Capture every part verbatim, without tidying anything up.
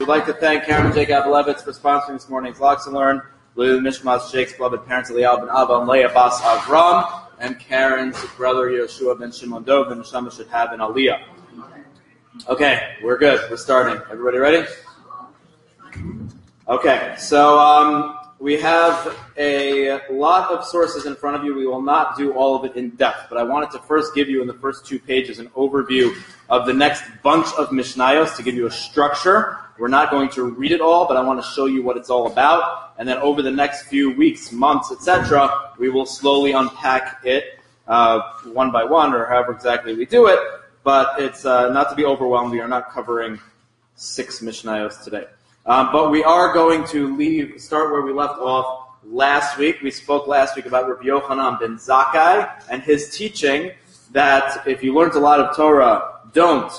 like to thank Karen and Jake Abalevitz for sponsoring this morning's Lux and Learn. Lulu Mishmas, Jake's beloved parents, Eliyahu ben Abba and Leah Bas Avram, and Karen's brother, Yeshua ben Shimon Dov, and Neshama should have an Aliyah. Okay, we're good. We're starting. Everybody ready? Okay, so um, we have a lot of sources in front of you. We will not do all of it in depth, but I wanted to first give you in the first two pages an overview of the next bunch of Mishnayos to give you a structure. We're not going to read it all, but I want to show you what it's all about. And then over the next few weeks, months, et cetera, we will slowly unpack it uh, one by one, or however exactly we do it. But it's uh, not to be overwhelmed. We are not covering six Mishnayos today. Um, but we are going to leave, start where we left off last week. We spoke last week about Rabbi Yochanan ben Zakkai and his teaching that if you learned a lot of Torah, don't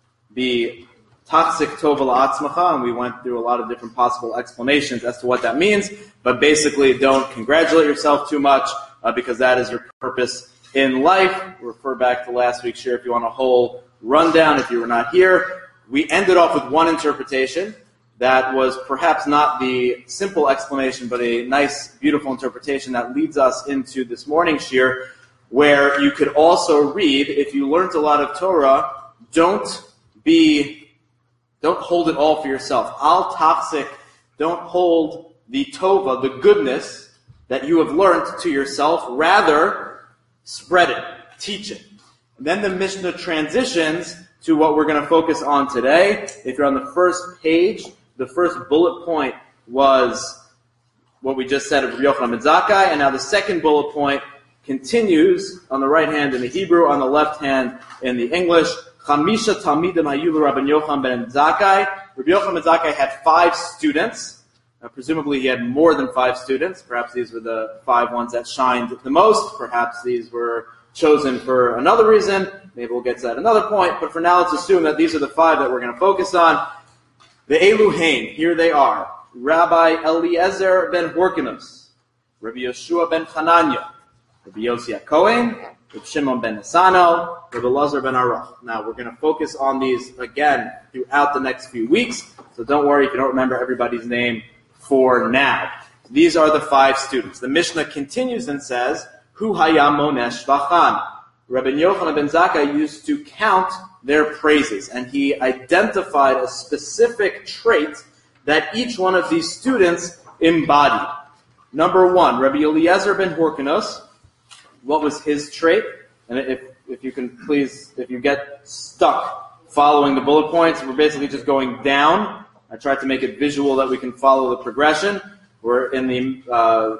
be Tachzik tov la'atzmacha, and we went through a lot of different possible explanations as to what that means, but basically don't congratulate yourself too much, uh, because that is your purpose in life. Refer back to last week's share if you want a whole rundown if you were not here. We ended off with one interpretation that was perhaps not the simple explanation, but a nice, beautiful interpretation that leads us into this morning's shir, where you could also read, if you learned a lot of Torah, don't be Don't hold it all for yourself. Al tachzik, don't hold the tova, the goodness that you have learned to yourself. Rather, spread it, teach it. And then the Mishnah transitions to what we're going to focus on today. If you're on the first page, the first bullet point was what we just said of Rabbi Yochanan ben Zakkai, and now the second bullet point continues on the right hand in the Hebrew, on the left hand in the English. Chamisha Talmidim hayu Rabbi Yochanan ben Zakkai. Rabbi Yochanan ben Zakkai had five students. Uh, presumably he had more than five students. Perhaps these were the five ones that shined the most. Perhaps these were chosen for another reason. Maybe we'll get to that at another point. But for now, let's assume that these are the five that we're going to focus on. The Eluhain, here they are. Rabbi Eliezer ben Horkanus, Rabbi Yeshua ben Hananya, Rabbi Yossi HaKohen, Rabbi Shimon ben Nisano, Rabbi Elazar ben Aruch. Now, we're going to focus on these again throughout the next few weeks, so don't worry if you don't remember everybody's name for now. These are the five students. The Mishnah continues and says, Hu hayam monesh v'chan. Rabbi Yochanan ben Zakkai used to count their praises, and he identified a specific trait that each one of these students embodied. Number one, Rabbi Eliezer ben Horkanus. What was his trait? And if if you can please, if you get stuck following the bullet points, we're basically just going down. I tried to make it visual that we can follow the progression. We're in the uh,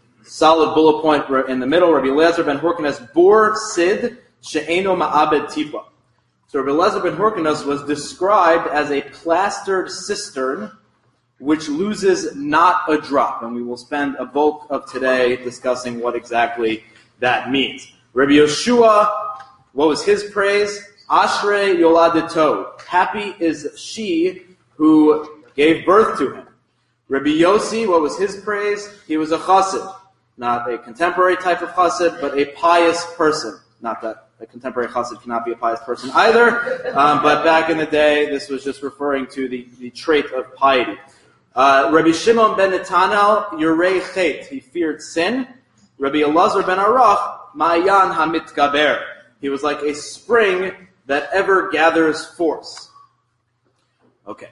solid bullet point in the middle. Rabbi Eliezer ben Horkanus bor sid she'eno ma'abed tipa. So Rabbi Eliezer ben Horkanus was described as a plastered cistern which loses not a drop. And we will spend a bulk of today discussing what exactly that means. Rabbi Yeshua, what was his praise? Ashrei Yoladeto. Happy is she who gave birth to him. Rabbi Yossi, what was his praise? He was a chassid. Not a contemporary type of chassid, but a pious person. Not that a contemporary chassid cannot be a pious person either, um, but back in the day, this was just referring to the, the trait of piety. Uh, Rabbi Shimon ben Netanel, Yirei Chet. He feared sin. Rabbi Elazar ben Aruch, Ma'ayan HaMitgaber. He was like a spring that ever gathers force. Okay.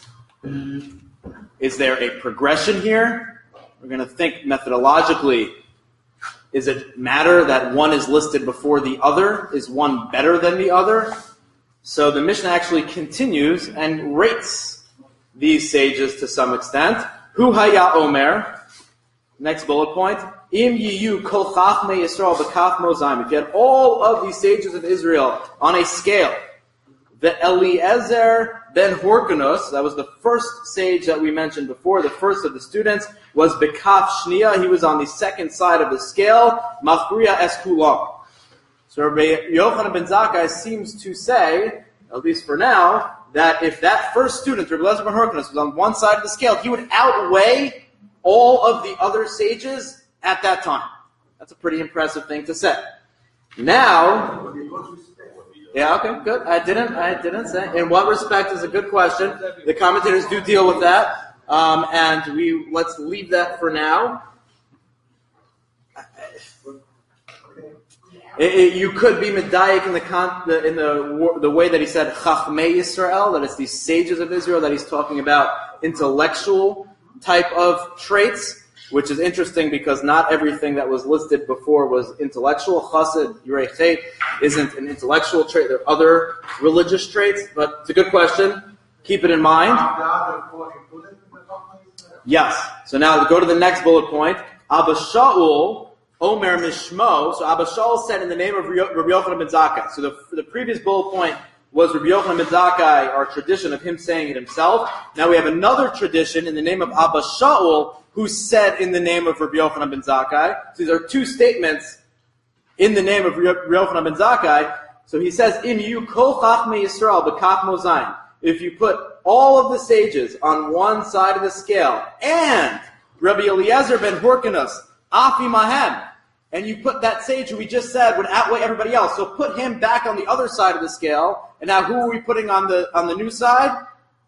Is there a progression here? We're going to think methodologically. Does it matter that one is listed before the other? Is one better than the other? So the Mishnah actually continues and rates these sages to some extent. Hu haya omer. Next bullet point. Im yiyu kol chachmei Yisrael b'kaf mozaim. If you had all of these sages of Israel on a scale, the Eliezer ben Horkanus, that was the first sage that we mentioned before, the first of the students, was b'kaf shniya. He was on the second side of the scale. Machriya es kulam. So Rabbi Yochanan ben Zakkai seems to say, at least for now, that if that first student, Rabbi Eliezer ben Horkanus, was on one side of the scale, he would outweigh all of the other sages at that time. That's a pretty impressive thing to say. Now, Yeah, okay, good. I didn't, I didn't say. In what respect is a good question. The commentators do deal with that, um, and we let's leave that for now. It, it, you could be medayik in the, con, the in the the way that he said Chachmei Yisrael, that it's these sages of Israel, that he's talking about intellectual type of traits, which is interesting because not everything that was listed before was intellectual. Chassid, Yirei Chet isn't an intellectual trait. There are other religious traits, but it's a good question. Keep it in mind. Yes. So now go to the next bullet point. Abba Shaul Omer Mishmo. So Abba Shaul said in the name of Rabbi Yochanan ben Zakkai. So the, the previous bullet point was Rabbi Yochanan ben Zakkai, our tradition of him saying it himself. Now we have another tradition in the name of Abba Shaul, who said in the name of Rabbi Yochanan ben Zakkai. So these are two statements in the name of Rabbi Yochanan ben Zakkai. So he says, "Im you kol chachmei Yisrael b'kaf mozayin." If you put all of the sages on one side of the scale, and Rabbi Eliezer ben Horkanus Afi Mahem, and you put that sage who we just said would outweigh everybody else. So put him back on the other side of the scale. And now who are we putting on the on the new side?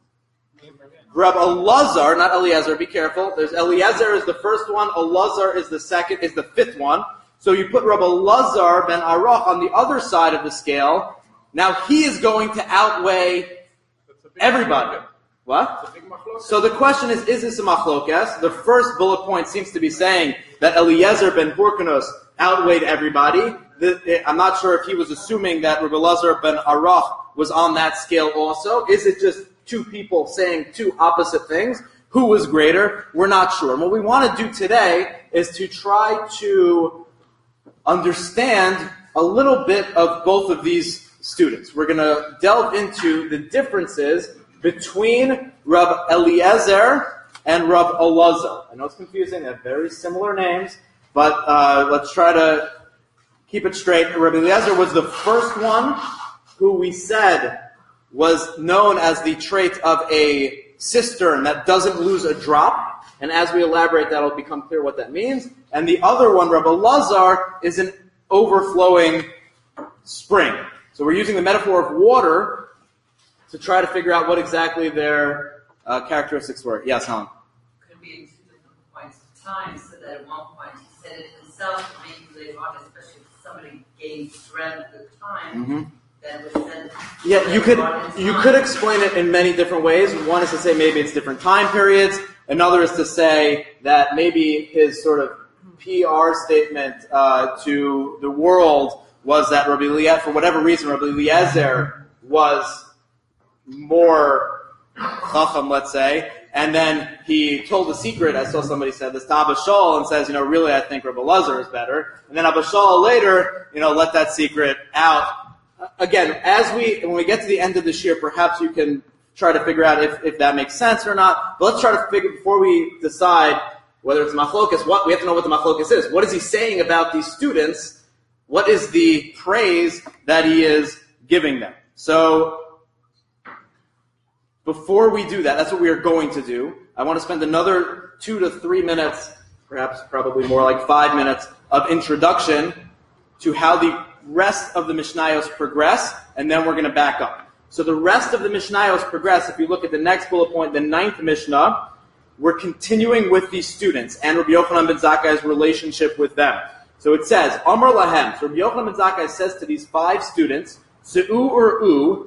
Rabbi Elazar, not Eliezer. Be careful. There's Eliezer is the first one. Elazar is the second. Is the fifth one. So you put Rabbi Elazar ben Aruch on the other side of the scale. Now he is going to outweigh everybody. What? So the question is, is this a machlokes? The first bullet point seems to be saying that Eliezer ben Horkanus outweighed everybody. The, I'm not sure if he was assuming that Rabbi Elazar ben Aruch was on that scale also. Is it just two people saying two opposite things? Who was greater? We're not sure. And what we want to do today is to try to understand a little bit of both of these students. We're going to delve into the differences between Rab Eliezer and Rab Elazar. I know it's confusing. They have very similar names, but uh, let's try to keep it straight. Rab Eliezer was the first one who we said was known as the trait of a cistern that doesn't lose a drop. And as we elaborate, that'll become clear what that means. And the other one, Rab Elazar, is an overflowing spring. So we're using the metaphor of water to try to figure out what exactly their uh, characteristics were. Yes, Helen? Could be in two different points of time, so that at one point he said it himself, maybe later on, especially if somebody gained strength with time, mm-hmm. then it was said. Yeah, you could you could explain it in many different ways. One is to say maybe it's different time periods. Another is to say that maybe his sort of P R statement uh, to the world was that Rabbi Eliezer, for whatever reason, Rabbi Eliezer was more chacham, let's say, and then he told the secret, I saw somebody said this, to Abba Shaul and says, you know, really I think Rabbi Elazar is better. And then Abba Shaul later, you know, let that secret out. Again, as we, when we get to the end of this year, perhaps you can try to figure out if, if that makes sense or not. But let's try to figure, before we decide whether it's machlokas, what, we have to know what the machlokas is. What is he saying about these students? What is the praise that he is giving them? So, before we do that, that's what we are going to do. I want to spend another two to three minutes, perhaps probably more like five minutes, of introduction to how the rest of the Mishnayos progress, and then we're going to back up. So the rest of the Mishnayos progress, if you look at the next bullet point, the ninth Mishnah, we're continuing with these students and Rabbi Yochanan ben Zakkai's relationship with them. So it says, Amar Lahem, so Rabbi Yochanan ben Zakkai says to these five students, Se'u ur'u,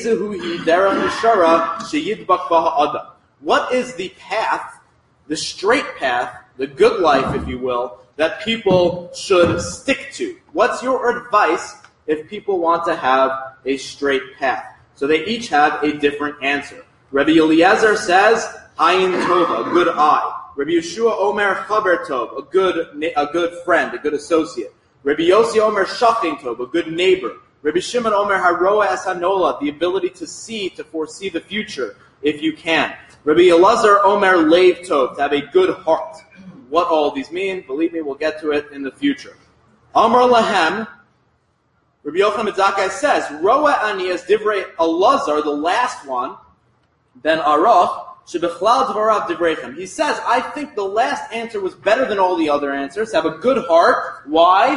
what is the path, the straight path, the good life, if you will, that people should stick to? What's your advice if people want to have a straight path? So they each have a different answer. Rabbi Eliezer says, Ayin Tova, a good eye. Rabbi Yeshua Omer Chaber Tov, a good, a good friend, a good associate. Rabbi Yossi Omer Shachin Tov, a good neighbor. Rabbi Shimon Omer Haroa Es Hanola, the ability to see, to foresee the future, if you can. Rabbi Elazar Omer Leiv Tov, to have a good heart. What all these mean, believe me, we'll get to it in the future. Amar Lahem, Rabbi Yochanan ben Zakkai says, Roa Ani es Divrei Elazar, the last one, then Aruch, Shebechlal Dvarav Divreichem. He says, I think the last answer was better than all the other answers. Have a good heart. Why?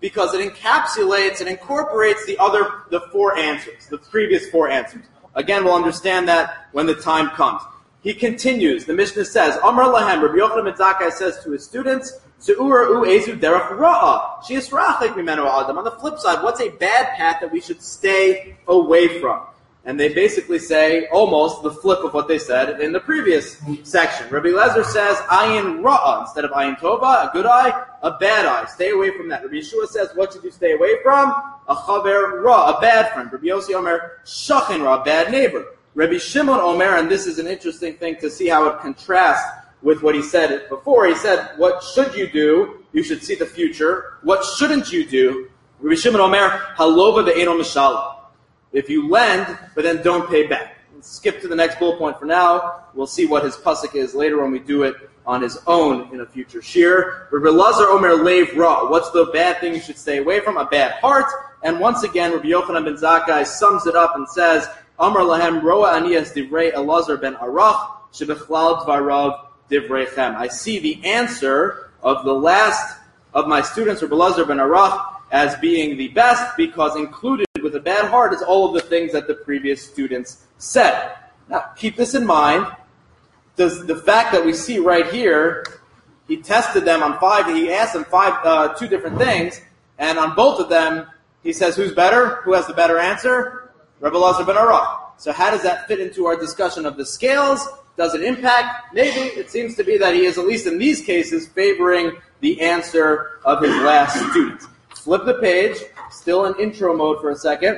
because it encapsulates and incorporates the other, the four answers, the previous four answers. Again, we'll understand that when the time comes. He continues, the Mishnah says, Amar Lahem, Rabbi Yochanan ben Zakkai says to his students, Se'ura'u ezu derech ra'a, she'yisrachek mimenu adam. On the flip side, what's a bad path that we should stay away from? And they basically say almost the flip of what they said in the previous section. Rabbi Lezer says, ayin ra'a, instead of ayin tova, a good eye, a bad eye. Stay away from that. Rabbi Yeshua says, what should you stay away from? A chaver ra, a bad friend. Rabbi Yossi Omer, shachin ra, a bad neighbor. Rabbi Shimon Omer, and this is an interesting thing to see how it contrasts with what he said before. He said, what should you do? You should see the future. What shouldn't you do? Rabbi Shimon Omer, halova be'eno mishala. If you lend, but then don't pay back. Let's skip to the next bullet point for now. We'll see what his pasuk is later when we do it on his own in a future shir. Rabbi Lazar Omer leiv ra. What's the bad thing you should stay away from? A bad heart. And once again, Rabbi Yochanan ben Zakkai sums it up and says, Amar lahem roa aniyas divrei Elazar ben Arach shebechlal dvarav divreichem. I see the answer of the last of my students, Rabbi Elazar ben Arach, as being the best, because included with a bad heart is all of the things that the previous students said. Now, keep this in mind. Does the fact that we see right here, he tested them on five, he asked them five, uh, two different things, and on both of them, he says, who's better? Who has the better answer? Rabbi Elazar ben Arach. So how does that fit into our discussion of the scales? Does it impact? Maybe. It seems to be that he is, at least in these cases, favoring the answer of his last students. Flip the page, still in intro mode for a second.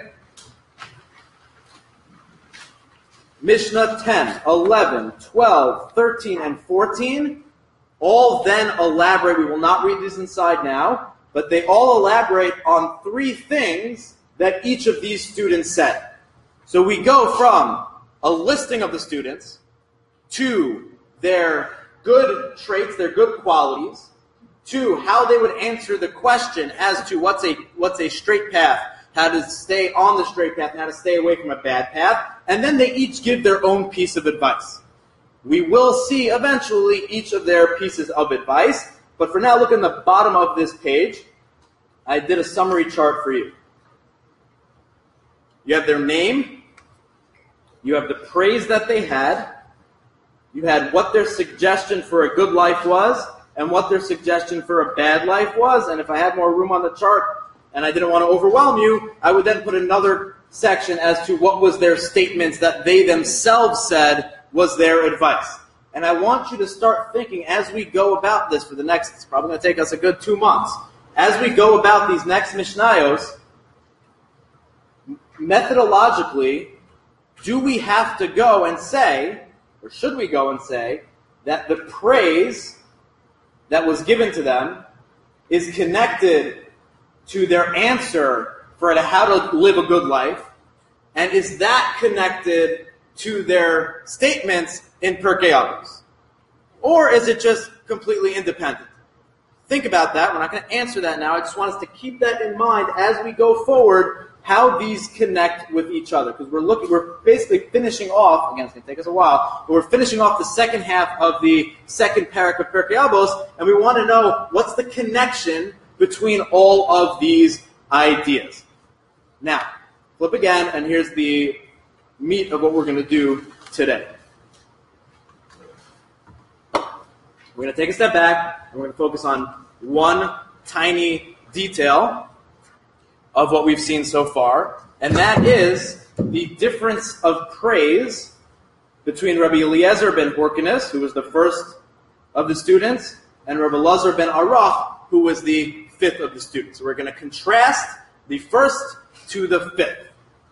Mishnah ten, eleven, twelve, thirteen, and fourteen all then elaborate. We will not read these inside now, but they all elaborate on three things that each of these students said. So we go from a listing of the students to their good traits, their good qualities, to how they would answer the question as to what's a what's a straight path, how to stay on the straight path, and how to stay away from a bad path, and then they each give their own piece of advice. We will see eventually each of their pieces of advice, but for now, look in the bottom of this page. I did a summary chart for you. You have their name, you have the praise that they had, you had what their suggestion for a good life was, and what their suggestion for a bad life was. And if I had more room on the chart and I didn't want to overwhelm you, I would then put another section as to what was their statements that they themselves said was their advice. And I want you to start thinking as we go about this for the next, it's probably going to take us a good two months, as we go about these next Mishnayos, methodologically, do we have to go and say, or should we go and say, that the praise that was given to them is connected to their answer for how to live a good life, and is that connected to their statements in Pirkei Avos? Or is it just completely independent? Think about that. We're not going to answer that now. I just want us to keep that in mind as we go forward, how these connect with each other. Because we're looking, we're basically finishing off, again, it's going to take us a while, but we're finishing off the second half of the second parak of Pirkei Avos, and we want to know what's the connection between all of these ideas. Now, flip again, and here's the meat of what we're going to do today. We're going to take a step back, and we're going to focus on one tiny detail of what we've seen so far, and that is the difference of praise between Rabbi Eliezer ben Horkinus, who was the first of the students, and Rabbi Elazar ben Arach, who was the fifth of the students. So we're going to contrast the first to the fifth.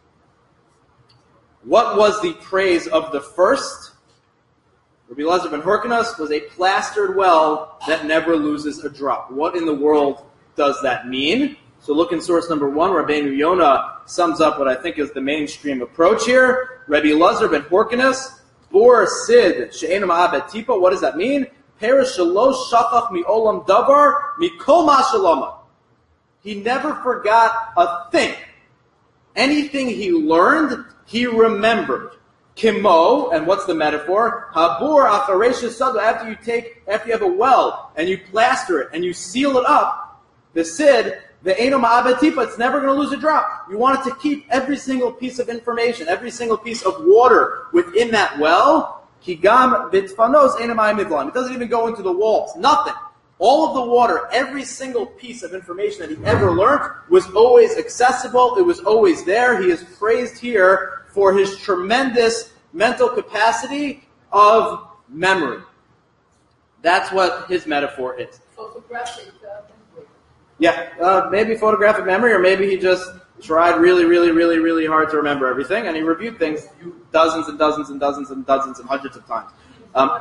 What was the praise of the first? Rabbi Elazar ben Horkinus was a plastered well that never loses a drop. What in the world does that mean? So look in source number one. Rabbeinu Yonah sums up what I think is the mainstream approach here. Rabbi Elazar ben Horkinus, bor sid she'enu ma'abed tipa. What does that mean? Perish shalosh shachach mi'olam davar mikol ma'ashalama. He never forgot a thing. Anything he learned, he remembered. Kimo, and what's the metaphor? Habur acharesh sadu. After you take, after you have a well and you plaster it and you seal it up, the sid, Ve'eno ma'abed tipa, it's never going to lose a drop. You want it to keep every single piece of information, every single piece of water within that well. Kigam bitfanos eno ma'im midlam. It doesn't even go into the walls. Nothing. All of the water, every single piece of information that he ever learned was always accessible. It was always there. He is praised here for his tremendous mental capacity of memory. That's what his metaphor is. Photographic uh, memory. Yeah, uh, maybe photographic memory, or maybe he just tried really, really, really, really hard to remember everything, and he reviewed things dozens and dozens and dozens and dozens and hundreds of times. Um,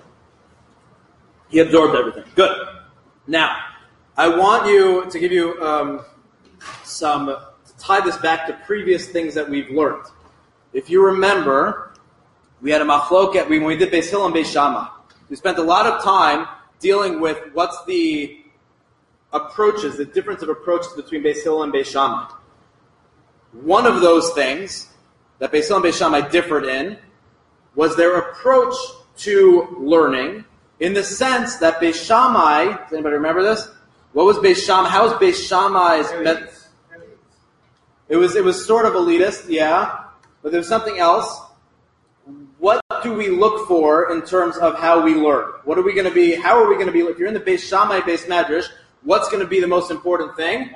he absorbed everything. Good. Now, I want you to give you um, some, to tie this back to previous things that we've learned. If you remember, we had a machloket when we did Beis Hillel and Beis Shammai. We spent a lot of time dealing with what's the approaches, the difference of approaches between Beis Hillel and Beis Shammai. One of those things that Beis Hillel and Beis Shammai differed in was their approach to learning, in the sense that Beis Shammai, does anybody remember this? What was Beis Shammai? How was Beis Shammai's met- It was it was sort of elitist, yeah, but there was something else. What do we look for in terms of how we learn? What are we going to be? How are we going to be? If you're in the Beis Shammai Beis Medrash, what's going to be the most important thing?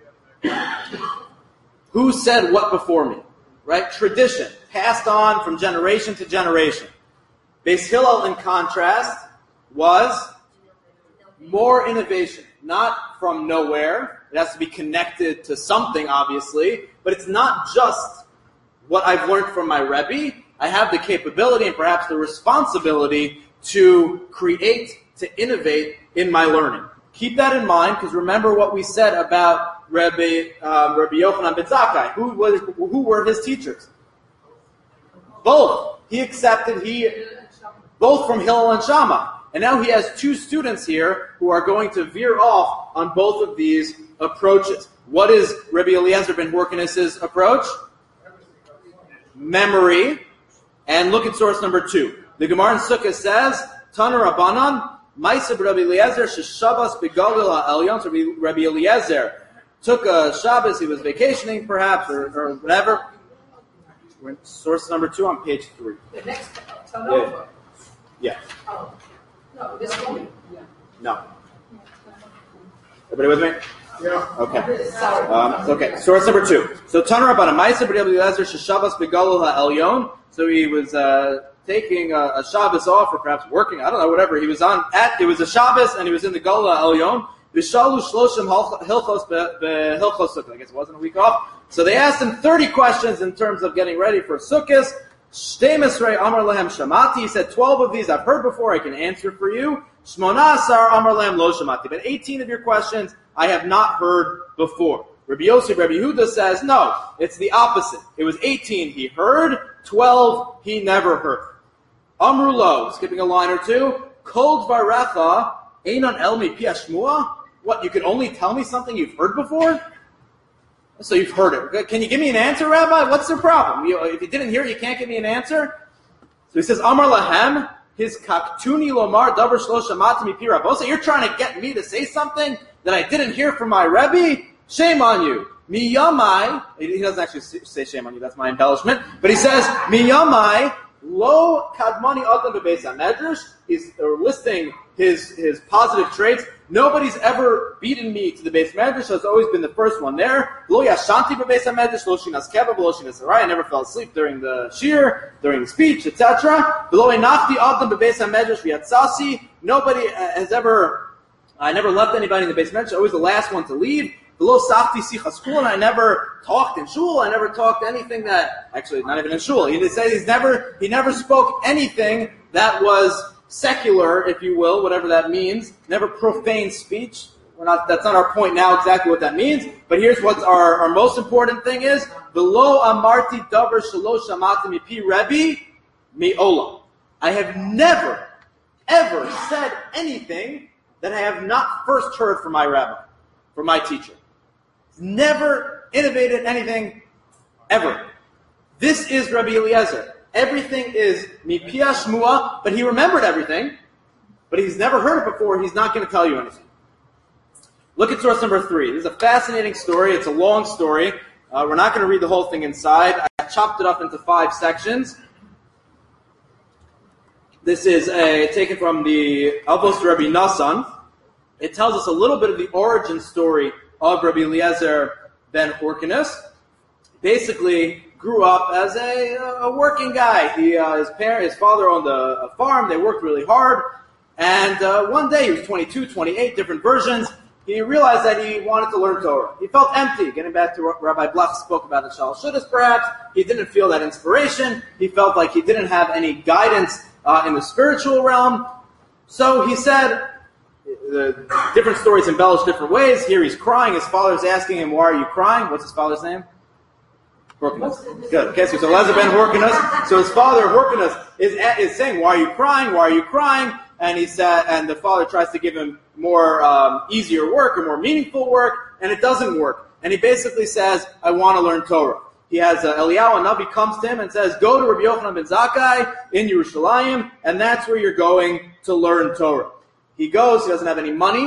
Who said what before me? Right? Tradition, passed on from generation to generation. Beis Hillel, in contrast, was more innovation, not from nowhere. It has to be connected to something, obviously, but it's not just what I've learned from my Rebbe. I have the capability and perhaps the responsibility to create, to innovate in my learning. Keep that in mind, because remember what we said about Rebbe, um, Rebbe Yochanan ben Zakkai. Who was, who were his teachers? Both. He accepted, he, both from Hillel and Shammai. And now he has two students here who are going to veer off on both of these approaches. What is Rebbe Eliezer ben Horkinus' approach? Memory. And look at source number two. The Gemara in Sukkah says, Tana Rabbanan, Ma'aseh Rebbe Eliezer, Sheshabas Begalil Ha'elyon. So Rebbe Eliezer took a Shabbos, he was vacationing perhaps, or, or whatever. We're in source number two on page three. The next turnover. Yeah. Oh. No, this one. Yeah. No. Everybody with me? Yeah. Okay. Um, okay. Source number two. So Tana Rabbanan, Ma'aseh Rebbe Eliezer, Sheshabas Begalil Ha'elyon. So he was uh, taking a, a Shabbos off, or perhaps working. I don't know, whatever. He was on at. It was a Shabbos, and he was in the Galil Elyon. Vishalu shloshim hilchos behilchos sukkah. I guess it wasn't a week off. So they asked him thirty questions in terms of getting ready for Sukkot. Shtei Misrei Amar Lehem Shamati. He said twelve of these I've heard before. I can answer for you. Shmona Asar Amar Lehem Lo Shamati. But eighteen of your questions I have not heard before. Rabbi Yosef, Rabbi Yehuda says, no, it's the opposite. It was eighteen he heard, twelve he never heard. Amru lo, skipping a line or two, Kol Dvarecha Einon El Mi Pi Hashmua? What, you could only tell me something you've heard before? So you've heard it. Can you give me an answer, Rabbi? What's the problem? You, if you didn't hear it, you can't give me an answer? So he says, Amar Lahem, his Kaktuni Lomar Davar Shlo Shamati Mi Pi Rabosa. You're trying to get me to say something that I didn't hear from my Rebbe? Shame on you. Miyamai, he doesn't actually say shame on you, that's my embellishment, but he says, Miyamai, lo kadmani adam bebeis hamedrash. He's listing his, his positive traits. Nobody's ever beaten me to the Beis Medrash, so it's always been the first one there. Lo yashanti bebeis hamedrash, lo shinas keva, lo shinas harai. I never fell asleep during the shir, during the speech, et cetera. Lo enachti adam bebeis hamedrash v'yatzasi. Nobody has ever, I never left anybody in the Beis Medrash, always the last one to leave. Below Safti Sicha Shul, and I never talked in Shul. I never talked anything that, actually, not even in Shul. He said he's never, he never spoke anything that was secular, if you will, whatever that means. Never profane speech. We're not, that's not our point now exactly what that means. But here's what our, our most important thing is. Below Amarti Davar Shalosh Shamati Mi Pi Rebbe Mi Olam. I have never, ever said anything that I have not first heard from my rabbi, from my teacher. Never innovated anything, ever. This is Rabbi Eliezer. Everything is mipia shmua, but he remembered everything, but he's never heard it before. He's not going to tell you anything. Look at source number three. This is a fascinating story. It's a long story. Uh, we're not going to read the whole thing inside. I chopped it up into five sections. This is a, taken from the Avos Rabbi Nassan. It tells us a little bit of the origin story of Rabbi Eliezer ben Horkinus. Basically, grew up as a, a working guy. He, uh, his parent, his father owned a, a farm. They worked really hard. And uh, one day, he was twenty-two, twenty-eight, different versions. He realized that he wanted to learn Torah. He felt empty. Getting back to what Rabbi Blach spoke about in Shal Shudas, perhaps, he didn't feel that inspiration. He felt like he didn't have any guidance uh, in the spiritual realm. So he said, the different stories embellished different ways. Here he's crying. His father's asking him, why are you crying? What's his father's name? Horkinus. Good. Okay, so it's Eliezer ben Horkinus. So his father, Horkinus, is, is saying, why are you crying? Why are you crying? And he said, and the father tries to give him more um, easier work or more meaningful work, and it doesn't work. And he basically says, I want to learn Torah. He has uh, Eliyahu Hanavi comes to him and says, go to Rabbi Yochanan ben Zakkai in Yerushalayim, and that's where you're going to learn Torah. He goes, he doesn't have any money,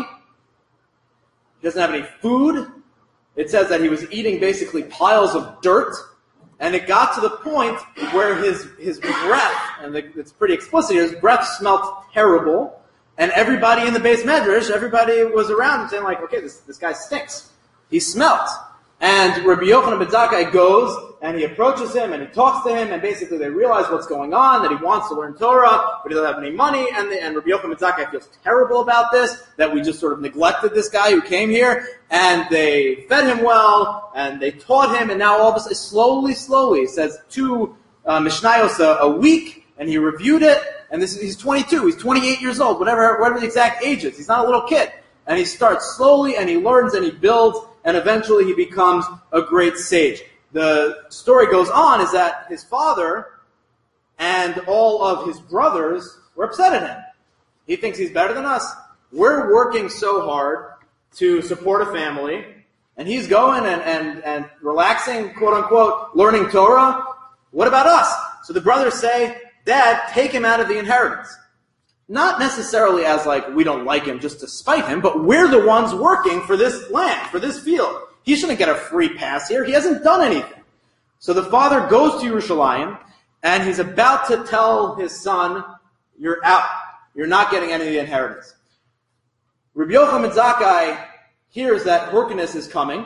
he doesn't have any food. It says that he was eating basically piles of dirt, and it got to the point where his, his breath, and it's pretty explicit here, his breath smelled terrible, and everybody in the base medrash, everybody was around him saying like, okay, this, this guy stinks. He smelt. And Rabbi Yochanan ben Zakkai goes, and he approaches him, and he talks to him, and basically they realize what's going on, that he wants to learn Torah, but he doesn't have any money, and, the, and Rabbi Yochanan ben Zakkai feels terrible about this, that we just sort of neglected this guy who came here, and they fed him well, and they taught him, and now all of a sudden, slowly, slowly, he says two uh, Mishnayos a, a week, and he reviewed it, and this is, he's twenty-two, he's twenty-eight years old, whatever, whatever the exact age is, he's not a little kid, and he starts slowly, and he learns, and he builds, and eventually he becomes a great sage. The story goes on is that his father and all of his brothers were upset at him. He thinks he's better than us. We're working so hard to support a family, and he's going and, and, and relaxing, quote unquote, learning Torah. What about us? So the brothers say, Dad, take him out of the inheritance. Not necessarily as like, we don't like him just to spite him, but we're the ones working for this land, for this field. He shouldn't get a free pass here. He hasn't done anything. So the father goes to Yerushalayim, and he's about to tell his son, you're out. You're not getting any of the inheritance. Rabbi Yochanan ben Zakkai hears that Horkinus is coming,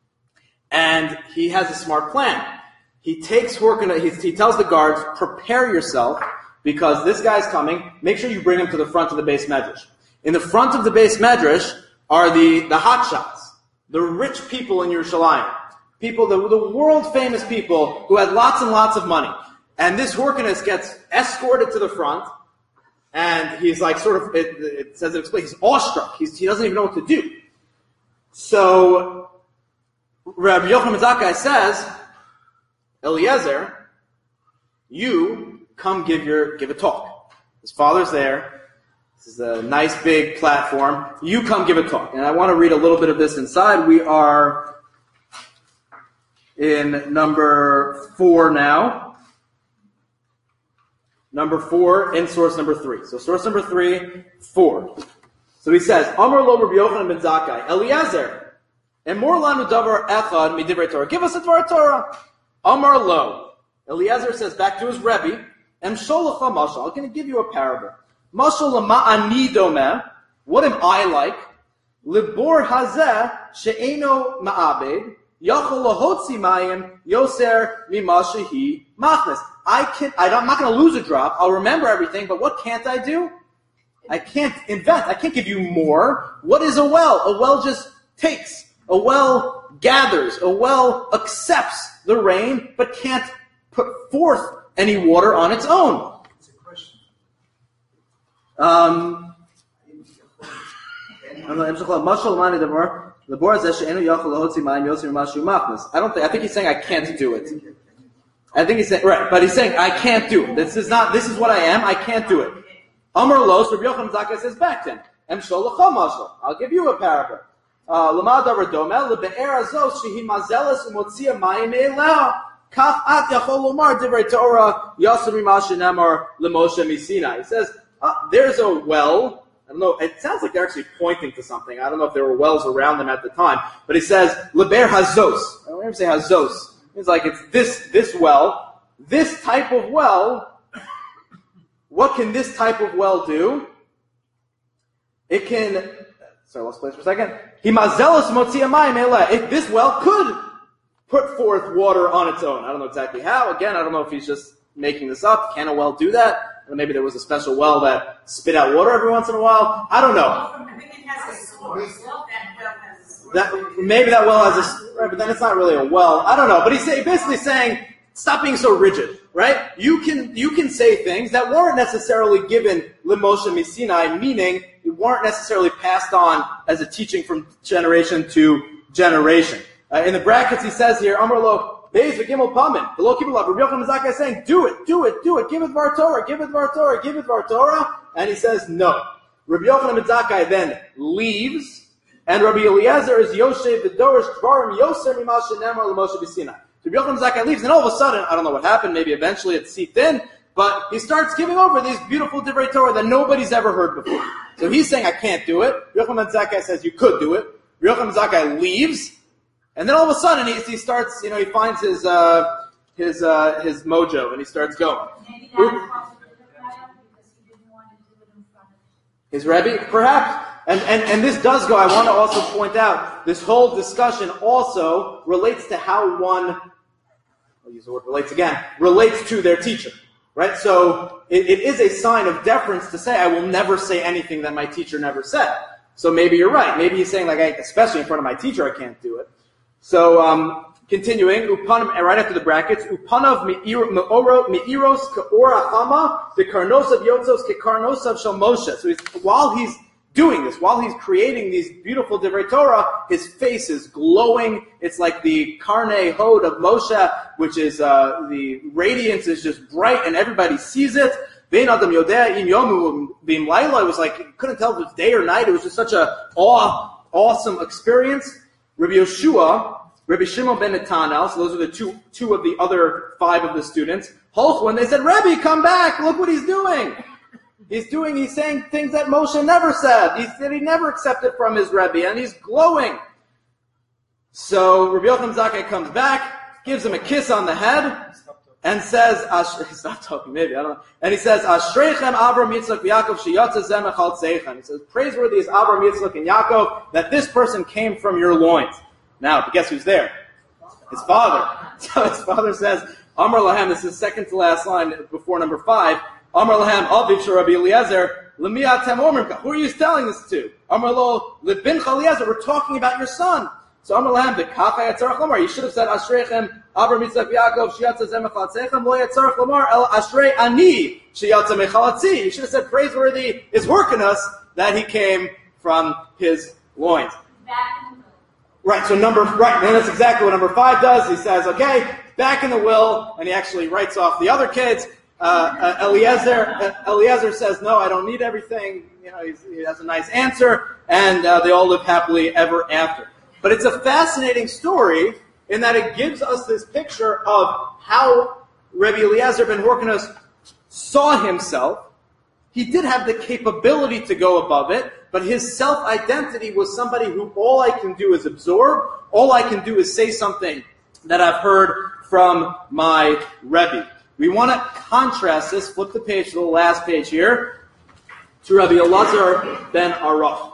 and he has a smart plan. He takes Horkinus, he, he tells the guards, prepare yourself, because this guy's coming. Make sure you bring him to the front of the base medrash. In the front of the base medrash are the, the hotshots, the rich people in Yerushalayim, people, the, the world-famous people who had lots and lots of money. And this Horkinus gets escorted to the front, and he's like sort of, it, it says it explains, he's awestruck. He's, he doesn't even know what to do. So Rabbi Yochanan ben Zakkai says, Eliezer, you come give your give a talk. His father's there. This is a nice big platform. You come give a talk. And I want to read a little bit of this inside. We are in number four now. Number four in source number three. So source number three, four. So he says, Amar lo Rabbi Yochanan ben Zakkai, Eliezer, emor lanu davar echad midivrei Torah. Give us a Dvar Torah. Amar lo. Eliezer says back to his Rebbe, I'm going to give you a parable. What am I like? Libor hazeh she'eno ma'abed yachol lahotzi mayim yoser mimashehi machnes. I can. I'm not going to lose a drop. I'll remember everything, but what can't I do? I can't invent. I can't give you more. What is a well? A well just takes. A well gathers. A well accepts the rain, but can't put forth any water on its own. It's a question. Um, I don't think, I think he's saying I can't do it. I think he's saying, right, but he's saying I can't do it. This is not, this is what I am, I can't do it. Amar Los, Rabbi Yochanan Zakkai says back to him, I'll give you a parable. Lama davar domeh, lebe'er azos shehi mazeles umotzia mayim me'elah. He says, uh, there's a well, don't know. It sounds like they're actually pointing to something. I don't know if there were wells around them at the time. But he says, Leber Hazos. I don't ever say Hazos. It's like it's this this well, this type of well. What can this type of well do? It can. Sorry, let's play this for a second. Himazelos motziamayim eleh. If this well could put forth water on its own. I don't know exactly how. Again, I don't know if he's just making this up. Can a well do that? Or maybe there was a special well that spit out water every once in a while. I don't know. I think it has a source. That well has a source. That, maybe that well has a, right, but then it's not really a well. I don't know. But he's say, basically saying, stop being so rigid, right? You can you can say things that weren't necessarily given Limoshe Misinai, meaning they weren't necessarily passed on as a teaching from generation to generation. Uh, in the brackets, he says here, Amar lo, Beis v'gimel pamin. The lo kibul Rabbi Yochanan ben Zakkai is saying, do it, do it, do it, give it Dvar Torah, give it Dvar Torah, give it Dvar Torah. And he says, no. Rabbi Yochanan ben Zakkai then leaves, and Rabbi Eliezer is Yoshev v'dorish dvarim yoser mima shenemar l'Moshe b'Sinai. Rabbi Yochanan ben Zakkai leaves, and all of a sudden, I don't know what happened, maybe eventually it seeped in, but he starts giving over these beautiful Divrei Torah that nobody's ever heard before. So he's saying, I can't do it. Rabbi Yochanan ben Zakkai says, you could do it. Rabbi Yochanan ben Zakkai leaves, and then all of a sudden he, he starts, you know, he finds his uh, his uh, his mojo, and he starts going. Maybe that's possible because he didn't want to do it in front of His Rebbe, perhaps. And, and and this does go, I want to also point out, this whole discussion also relates to how one, I'll use the word relates again, relates to their teacher, right? So it, it is a sign of deference to say, I will never say anything that my teacher never said. So maybe you're right. Maybe he's saying, like, I, especially in front of my teacher, I can't do it. So, um, continuing, Upanav, right after the brackets, Upanav me'oro me'iros ka'ora chama, the karnosav yotzos kekarnosav shel Moshe. So he's, while he's doing this, while he's creating these beautiful Divrei Torah, his face is glowing. It's like the karnei hod of Moshe, which is, uh, the radiance is just bright and everybody sees it. Vein adam yodeh in yomu b'im laila. It was like, you couldn't tell if it was day or night. It was just such a awe, awesome experience. Rabbi Yeshua, Rabbi Shimon ben Netanel, so those are the two two of the other five of the students. Hoch, when they said, Rebbe, come back, look what he's doing. He's doing, he's saying things that Moshe never said. He said he never accepted from his Rebbe, and he's glowing. So Rabbi Yochanan ben Zakkai comes back, gives him a kiss on the head, and says, Ash- stop talking, maybe, I don't know. And he says, Ashreichem Avram Yitzchak v'Yakov sheyatza zeh mechal tzeichem. He says, praiseworthy is Avram, Yitzchak, and Yaakov, that this person came from your loins. Now, but guess who's there? His father. So his father says, Amar Lahem, this is second to last line before number five. Amar Lahem, Aviv shel Rabbi Eliezer, L'mi atem omrim. Who are you telling this to? Amar Lo, L'bincha Eliezer, we're talking about your son. So Amar Lahem, B'kacha yatzarach lomar. You should have said, Ashreichem, Avram Yitzchak Yaakov, sheyatza zeh mechalatzeichem, lo yatzarach lomar, el Ashrei ani, sheyatza mechalatzi. You should have said, praiseworthy is working us that he came from his loins. back in the middle. Right, so number, right, and that's exactly what number five does. He says, okay, back in the will, and he actually writes off the other kids. Uh, uh, Eliezer, uh, Eliezer says, no, I don't need everything. You know, he's, he has a nice answer, and uh, they all live happily ever after. But it's a fascinating story in that it gives us this picture of how Rabbi Eliezer ben Horkanus saw himself. He did have the capability to go above it, but his self-identity was somebody who all I can do is absorb, all I can do is say something that I've heard from my Rebbe. We want to contrast this, flip the page to the last page here, to Rabbi Elazar ben Arach.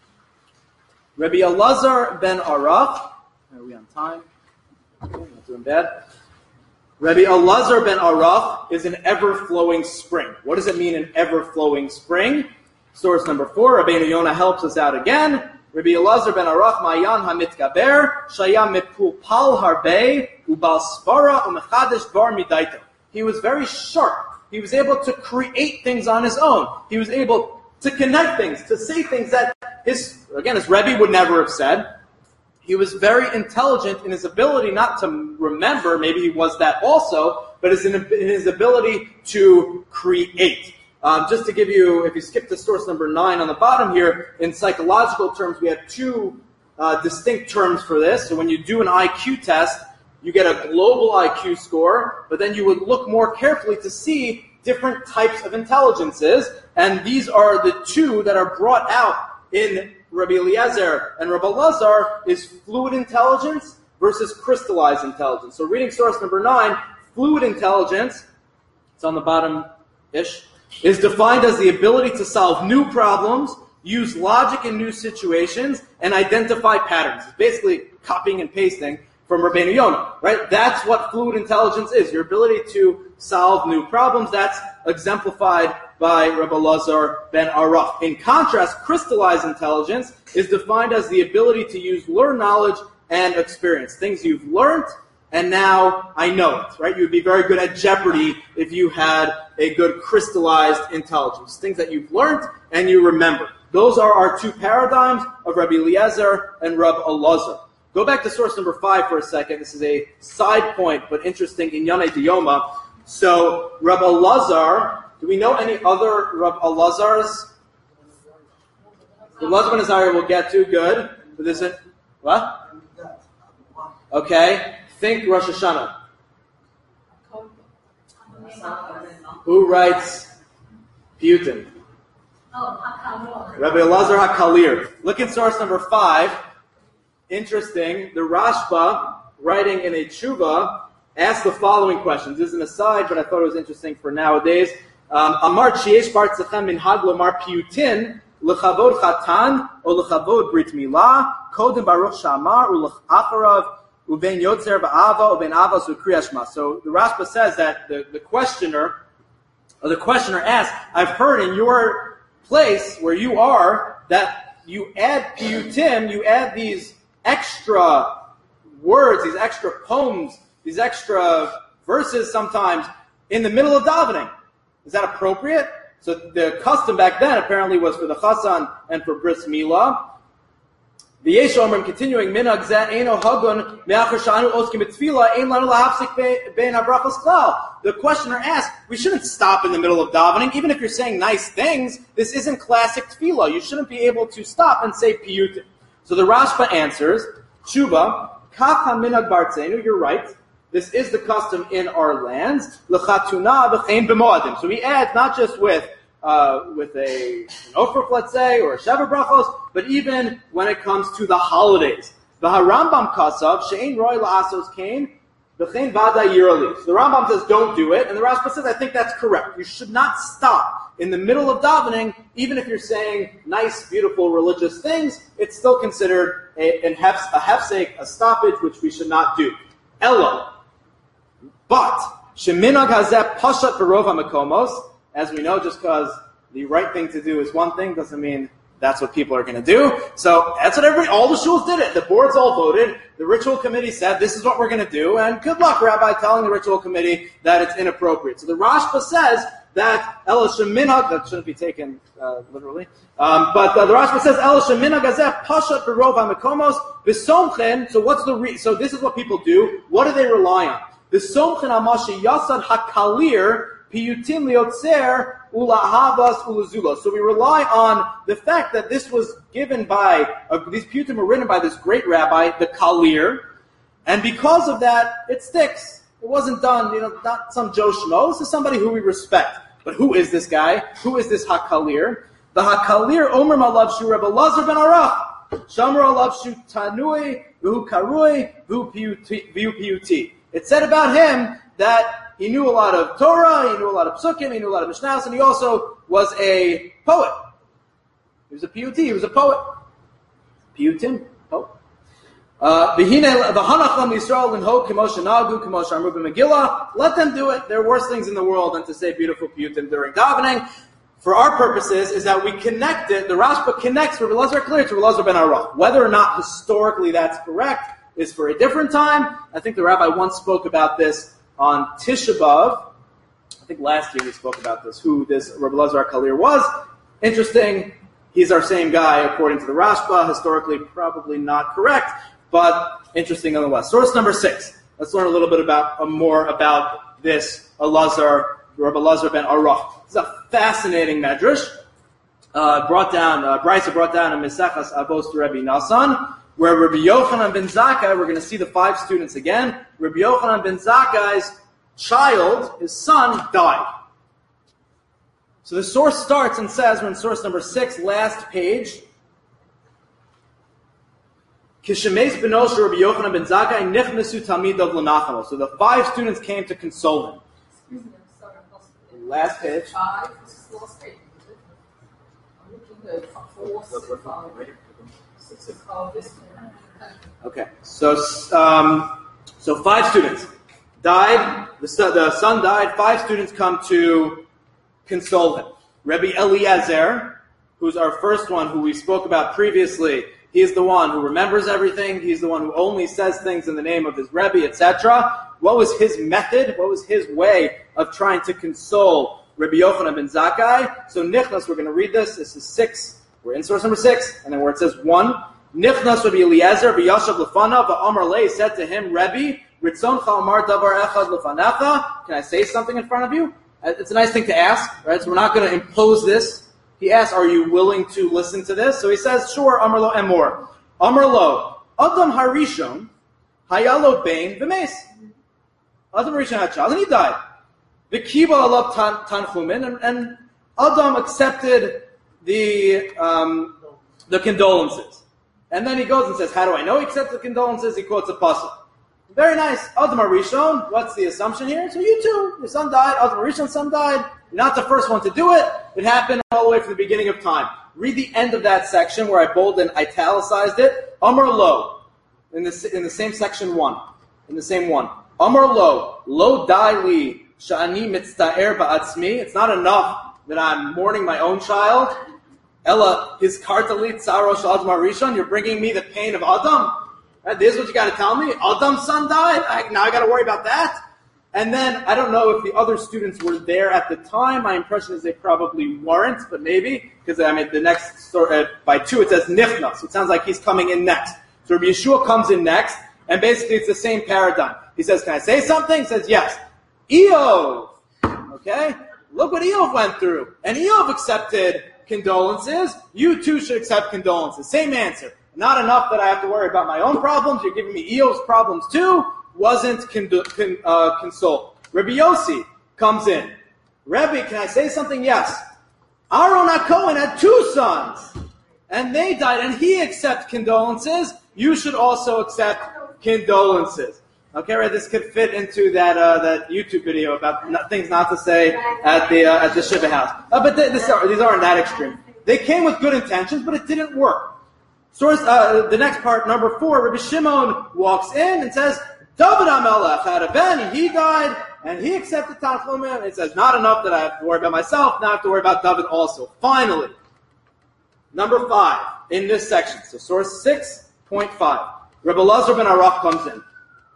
Rabbi Elazar ben Arach, are we on time? Okay, not doing bad. Rabbi Elazar ben Arach is an ever-flowing spring. What does it mean, an ever-flowing spring? Source number four, Rabbeinu Yonah helps us out again. Rabbi Elazar ben Arach, Mayan hamitgaber, shaya mepulpal harbe, ubal svara umechadish dvar midaito. He was very sharp. He was able to create things on his own. He was able to connect things, to say things that his, again, his Rebbe would never have said. He was very intelligent in his ability not to remember, maybe he was that also, but in his ability to create. Um, just to give you, if you skip to source number nine on the bottom here, in psychological terms, we have two uh, distinct terms for this. So when you do an I Q test, you get a global I Q score, but then you would look more carefully to see different types of intelligences. And these are the two that are brought out in Rabbi Eliezer and Rabbi Elazar is fluid intelligence versus crystallized intelligence. So reading source number nine, fluid intelligence, it's on the bottom-ish, is defined as the ability to solve new problems, use logic in new situations, and identify patterns. It's basically copying and pasting from Rabbeinu Yonah, right? That's what fluid intelligence is, your ability to solve new problems. That's exemplified by Rabbi Elazar ben Arach. In contrast, crystallized intelligence is defined as the ability to use learned knowledge and experience. Things you've learned, and now I know it, right? You would be very good at Jeopardy if you had a good crystallized intelligence. Things that you've learned and you remember. Those are our two paradigms of Rabbi Eliezer and Rabbi Elazar. Go back to source number five for a second. This is a side point, but interesting in Yanei Diyoma. So, Rabbi Elazar, do we know any other Rabbi Elazars? The Elazar ben Azariah we'll get to, good. But is it, what? Okay, think Rosh Hashanah. Who writes Piyutim? Rabbi Elazar HaKalir. Look at source number five. Interesting. The Rashba, writing in a tshuva, asked the following questions. This is an aside, but I thought it was interesting for nowadays. Amar Chiesh Bar Tzechem Min Hag Lomar Piyutin L'chavod Chatan O L'chavod Brit Milah Kodem Baruch Shamar U'L'acharav U'Bein Yotzer Ba'ava U'Bein Avos U'Kriyashma. So the Rashba says that the, the questioner, or the questioner asked, I've heard in your place where you are that you add Piyutim, you add these extra words, these extra poems, these extra verses sometimes in the middle of davening. Is that appropriate? So the custom back then apparently was for the Chassan and for Bris Milah. The Yesh Omrim continuing, Minhag zeh eino hagun me'achar sha'anu oskim b'tefillah ein lanu lahafsik bein habrachos klal. The questioner asked, we shouldn't stop in the middle of davening, even if you're saying nice things. This isn't classic tefillah. You shouldn't be able to stop and say piyutim. So the Rashba answers, Tshuva, kach ha-minhag b'artzeinu, you're right. This is the custom in our lands. L'chatuna v'chein b'moadim. So he adds not just with uh, with a an ofruf, let's say, or a sheva brachos, but even when it comes to the holidays. V'harambam kasav she'ein roi la'asos kain v'chein v'adai yirali. So the Rambam says don't do it, and the Rashba says I think that's correct. You should not stop in the middle of davening, even if you're saying nice, beautiful, religious things. It's still considered a, a, hef, a hefsek, a stoppage, which we should not do. Elo. But, sheminag hazeh pashat v'rov hamakomos, as we know, just because the right thing to do is one thing, doesn't mean that's what people are going to do. So, that's what everybody, all the shuls did it. The boards all voted. The ritual committee said, this is what we're going to do. And good luck, Rabbi, telling the ritual committee that it's inappropriate. So the Rashba says that Ela sheminag, that shouldn't be taken uh, literally, um, but uh, the Rashba says, Ela sheminag hazeh pashat v'rov hamakomos v'somchen. So what's the re- so this is what people do. What do they rely on? The somchen amashi yasad hakalir piyutim liotzer ulahavas ulazulos. So we rely on the fact that this was given by uh, these piyutim were written by this great rabbi, the Kalir, and because of that, it sticks. It wasn't done, you know, not some Joe Schmo. This is somebody who we respect. But who is this guy? Who is this Hakalir? The Hakalir Omer Malav Shu Rabbi Elazar ben Arach. Shamar Alav Shu Tanui V'hu Karui V'hu Piyuti. It said about him that he knew a lot of Torah, he knew a lot of Psukim, he knew a lot of Mishnahs, and he also was a poet. He was a Piyuti, he was a poet. Piyutim, poet. Let them do it. There are worse things in the world than to say beautiful Piyutim during davening. For our purposes, is that we connect it, the Rashba connects Rabbi Elazar HaKalir to Rabbi Elazar ben Arach. Whether or not historically that's correct is for a different time. I think the rabbi once spoke about this on Tisha B'Av. I think last year we spoke about this, who this Rabbi Elazar HaKalir was. Interesting. He's our same guy according to the Rashba. Historically, probably not correct, but interesting nonetheless. Source number six. Let's learn a little bit about uh, more about this Elazar, Rabbi Elazar ben Arach. This is a fascinating medrash. Uh, brought down, uh, Brisa brought down in Mesechas Avos to Rabbi Nasan, where Rabbi Yochanan ben Zakkai, we're going to see the five students again. Rabbi Yochanan ben Zakkai's child, his son, died. So the source starts and says, we're in source number six, last page. Kishemes benosha Rabbi Yochanan ben Zakkai nichnesu talmidav l'nachalo. So the five students came to console him. Excuse me, I'm sorry, I'm lost. Last page. Five, this is the last page, is it? I'm looking at four, six, five, six, five, this one. Okay, so um, so five students died. The son, the son died. Five students come to console him. Rabbi Eliezer, who's our first one, who we spoke about previously. He's the one who remembers everything. He's the one who only says things in the name of his Rebbe, et cetera. What was his method? What was his way of trying to console Rabbi Yochanan ben Zakkai? So Nichnas, we're going to read this. This is six. We're in source number six, and then where it says one. Nichnas Rabbi Eliezer v'yashav lefanav v'amar lei said to him, Rebbe, ritzoncha amar davar echad lefanecha. Can I say something in front of you? It's a nice thing to ask, right? So we're not going to impose this. He asks, are you willing to listen to this? So he says, sure, Amar lo and more. Amar lo, Adam Harishon, Hayalo Bain v'mes. Adam Harishon had a child, and he died. V'kiba alav tanchumin, and, and Adam accepted the um, the condolences. And then he goes and says, how do I know he accepted the condolences? He quotes a pasuk. Very nice. Adam Harishon, what's the assumption here? So you too, your son died, Adam Harishon's son died. You're not the first one to do it. It happened all the way from the beginning of time. Read the end of that section where I bold and italicized it. Amar lo, in the, in the same section one, in the same one. Amar lo, lo dai li sha'ani mitzta'er ba'atzmi. It's not enough that I'm mourning my own child. Ella, his kartali tzarosh Adam Harishon. You're bringing me the pain of Adam. Right, this is what you got to tell me. Adam's son died. I, now I got to worry about that. And then, I don't know if the other students were there at the time. My impression is they probably weren't, but maybe. Because, I mean, the next, uh, by two, it says Nichnas. So it sounds like he's coming in next. So Rabbi Yeshua comes in next, and basically it's the same paradigm. He says, can I say something? He says, yes. Eov. Okay? Look what Eov went through. And Eov accepted condolences. You too should accept condolences. Same answer. Not enough that I have to worry about my own problems. You're giving me Eov's problems too. Wasn't con- con- uh, consoled. Rabbi Yossi comes in. Rebbe, can I say something? Yes. Aaron HaKohen had two sons, and they died, and he accepts condolences. You should also accept condolences. Okay, right? This could fit into that uh, that YouTube video about not, things not to say at the uh, at the Shiva house. Uh, but they, this are, these aren't that extreme. They came with good intentions, but it didn't work. Source, uh, the next part, number four, Rabbi Shimon walks in and says, David HaMelech had a ben, he died, and he accepted Tanchumim. It says, not enough that I have to worry about myself, now I have to worry about David also. Finally, number five in this section, so source six point five, Rabbi Lazar ben Arach comes in.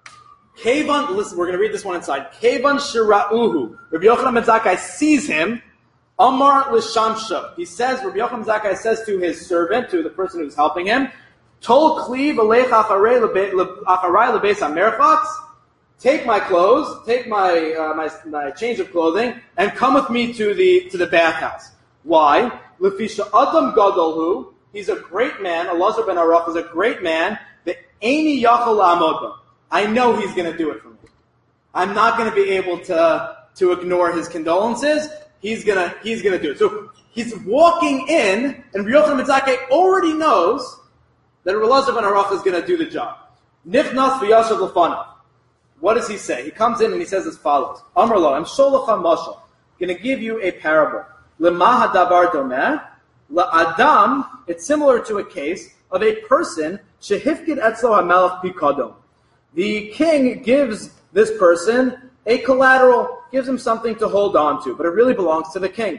Kevan, listen, we're going to read this one inside. Kevan Shira'uhu, Rabbi Yochanan ben Zakkai sees him, Amar l'shamsha. He says, Rabbi Yochanan ben Zakkai says to his servant, to the person who's helping him, Tol kliv aleich acharai lebeis hamerchatz. Take my clothes, take my, uh, my my change of clothing, and come with me to the to the bathhouse. Why? Lefisha adam gadolhu. He's a great man. Elazar ben Arach is a great man. The eini yachol la'amod. I know he's going to do it for me. I'm not going to be able to to ignore his condolences. He's gonna he's gonna do it. So he's walking in, and Rabbi Yochanan ben Zakkai already knows that Elazar ben Arach is going to do the job. Nichnas v'yashav lefanav. What does he say? He comes in and he says as follows: Amar lo, I'm sholacha mashal. Going to give you a parable. Lema hadavar domeh la'adam. It's similar to a case of a person shehifkid etzlo hamelach pikadon. The king gives this person a collateral, gives him something to hold on to, but it really belongs to the king.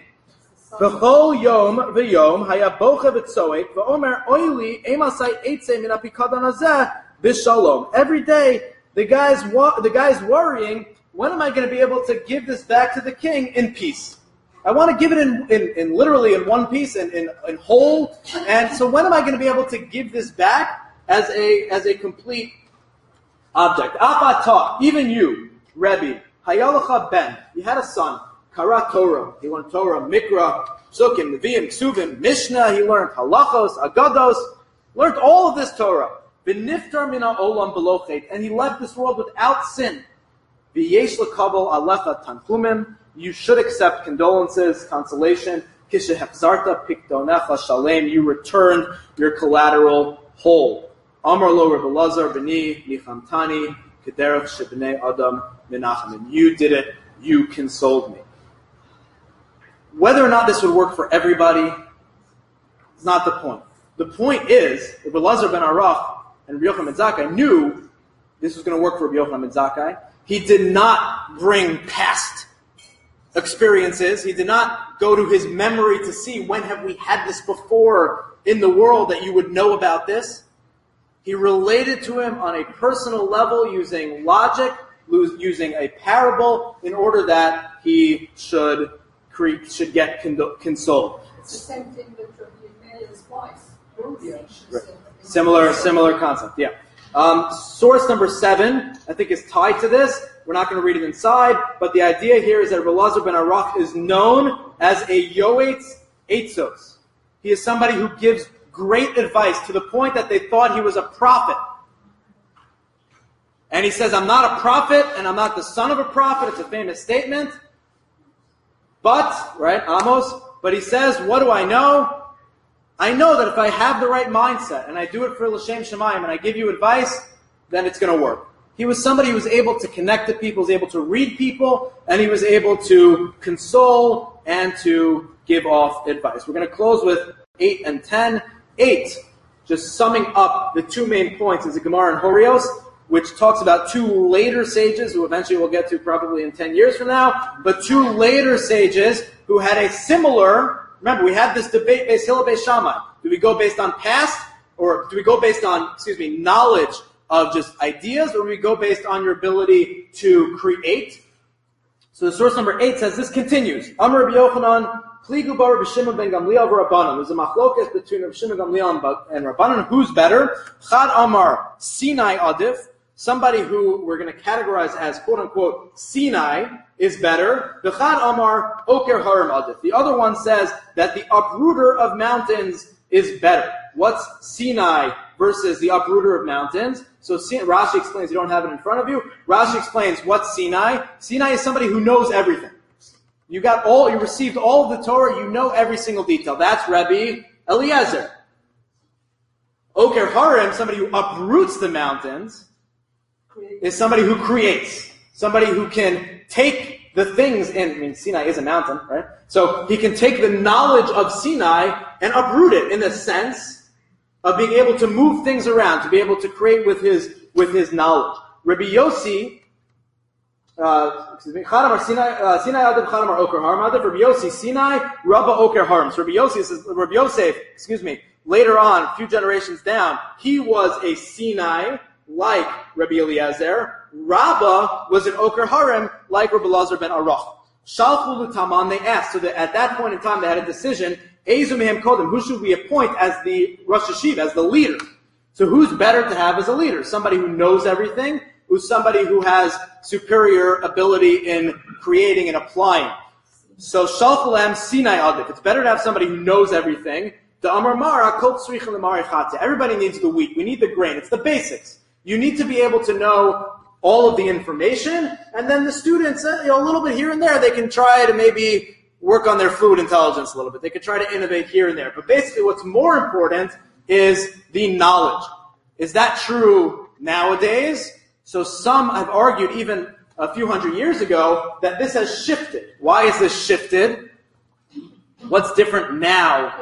V'chol yom v'yom haya bocha v'tzoek v'omer oili emasai eitze min hapikadon hazeh b'shalom. Every day, the guy's wa- the guy's worrying, when am I going to be able to give this back to the king in peace? I want to give it in, in, in literally in one piece, in, in, in whole. And so when am I going to be able to give this back as a as a complete object? Apata, even you, Rebbe, hayalacha ben, you had a son, Kara Torah, he learned Torah, Mikra, Sukkim, Nevi'im, Ksuvim, Mishnah, he learned Halachos, Agados, learned all of this Torah. V'niftar mina olam below chet, and he left this world without sin. V'yesh l'kabel alecha tanchumim, you should accept condolences, consolation. Kishehachzarta pikdonecha shalem, you returned your collateral whole. Amar lo Rebbe Elazar b'ni nichamtani kederach shebnei adam menachem. You did it. You consoled me. Whether or not this would work for everybody is not the point. The point is, Rebbe Elazar ben Arach and Rabbi Yochanan ben Zakkai knew this was going to work for Rabbi Yochanan ben Zakkai. He did not bring past experiences. He did not go to his memory to see when have we had this before in the world that you would know about this. He related to him on a personal level using logic, using a parable in order that he should cre- should get con- consoled. It's the same thing with Rabbi Meir's wife. Right. Similar, similar concept, yeah. Um, source number seven, I think, is tied to this. We're not going to read it inside, but the idea here is that Rebbe Elazar ben Arach is known as a Yoetz Eitzos. He is somebody who gives great advice to the point that they thought he was a prophet. And he says, I'm not a prophet, and I'm not the son of a prophet. It's a famous statement. But, right, Amos, but he says, what do I know? I know that if I have the right mindset, and I do it for L'Shem Shemayim, and I give you advice, then it's going to work. He was somebody who was able to connect to people, was able to read people, and he was able to console and to give off advice. We're going to close with eight and ten. Eight, just summing up the two main points, is the Gemara in Horios, which talks about two later sages, who eventually we'll get to probably in ten years from now, but two later sages who had a similar, remember, we had this debate, Beis Hillel, Beis Shammai. Do we go based on past, or do we go based on, excuse me, knowledge of just ideas, or do we go based on your ability to create? So the source number eight says, this continues. Amar Rabbi Yochanan, Pligu bar Rabbi Shimon ben Gamliel v'Rabbanan. There's a machlokas between Rabbi Shimon ben Gamliel and Rabbanan. Who's better? Chad Amar, Sinai Adif. Somebody who we're going to categorize as quote-unquote Sinai is better. The Chad Amar, Oker Harim Adif. The other one says that the uprooter of mountains is better. What's Sinai versus the uprooter of mountains? So Rashi explains, you don't have it in front of you. Rashi explains what's Sinai. Sinai is somebody who knows everything. You got all, you received all of the Torah, you know every single detail. That's Rabbi Eliezer. Oker Harim, somebody who uproots the mountains, is somebody who creates. Somebody who can take the things in, I mean, Sinai is a mountain, right? So he can take the knowledge of Sinai and uproot it in the sense of being able to move things around, to be able to create with his, with his knowledge. Rabbi Yossi, Uh, excuse me. Chadamar Sinai, uh, Sinai Adav Chadamar Oker Harim Adav. Rabbi Yossi Sinai Rabba Oker Harim. So Rabbi Yossi says, Rabbi Yosef, excuse me. Later on, a few generations down, he was a Sinai like Rabbi Eliezer. Rabba was an Oker Harim like Rabbi Elazar ben Arach. Shalchu l'Taman. They asked. So that at that point in time, they had a decision. Ezu mehem kodem. Who should we appoint as the Rosh Hashiva, as the leader? So who's better to have as a leader? Somebody who knows everything. Who's somebody who has superior ability in creating and applying. So Shalchalem Sinai Adif. It's better to have somebody who knows everything. The Amar Mara Kol Tzricha L'Mari Chata. Everybody needs the wheat. We need the grain. It's the basics. You need to be able to know all of the information, and then the students, you know, a little bit here and there, they can try to maybe work on their fluid intelligence a little bit. They could try to innovate here and there. But basically what's more important is the knowledge. Is that true nowadays? So some have argued even a few hundred years ago that this has shifted. Why is this shifted? What's different now?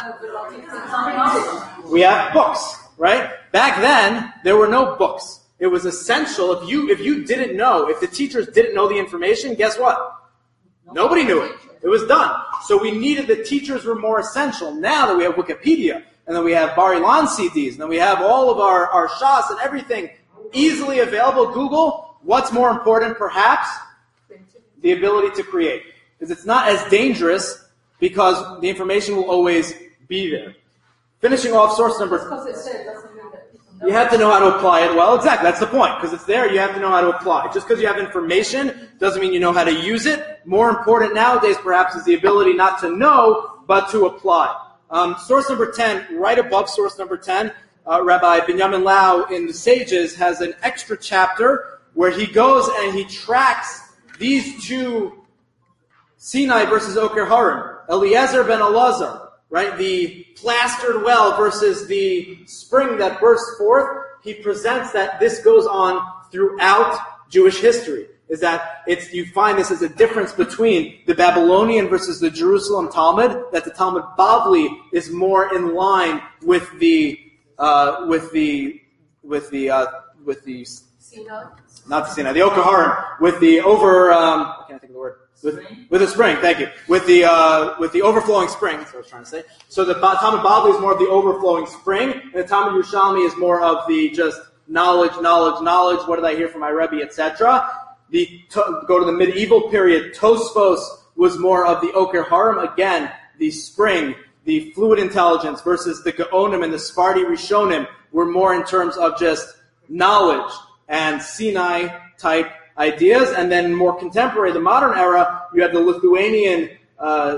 We have books, right? Back then, there were no books. It was essential. If you if you didn't know, if the teachers didn't know the information, guess what? Nobody knew it. It was done. So we needed, the teachers were more essential. Now that we have Wikipedia, and then we have Bar Ilan C Ds, and then we have all of our, our Shas and everything easily available, Google, what's more important perhaps? The ability to create. Because it's not as dangerous because the information will always be there. Finishing off source number... Because it's there, doesn't mean that people know. You have to know how to apply it well. Exactly, that's the point. Because it's there, you have to know how to apply it. Just because you have information doesn't mean you know how to use it. More important nowadays perhaps is the ability not to know, but to apply. Um, source number ten, right above source number ten, Uh, Rabbi Binyamin Lau in the Sages has an extra chapter where he goes and he tracks these two Sinai versus Oker Harim. Eliezer ben Elazar, right? The plastered well versus the spring that bursts forth. He presents that this goes on throughout Jewish history. Is that it's you find this as a difference between the Babylonian versus the Jerusalem Talmud, that the Talmud Bavli is more in line with the uh, with the with the uh, with the Sinai? not the Sinai, the Oker Harim, with the over um, I can't think of the word. With, with the spring, thank you. With the uh, with the overflowing spring, that's what I was trying to say. So the Talmud Bavli is more of the overflowing spring, and the Talmud Yerushalmi is more of the just knowledge, knowledge, knowledge. What did I hear from my Rebbe, et cetera. The to, go to the medieval period. Tosfos was more of the Oker Harim. Again, the spring, the fluid intelligence versus the Gaonim and the Sephardi Rishonim were more in terms of just knowledge and Sinai type ideas. And then more contemporary, the modern era, you have the Lithuanian uh,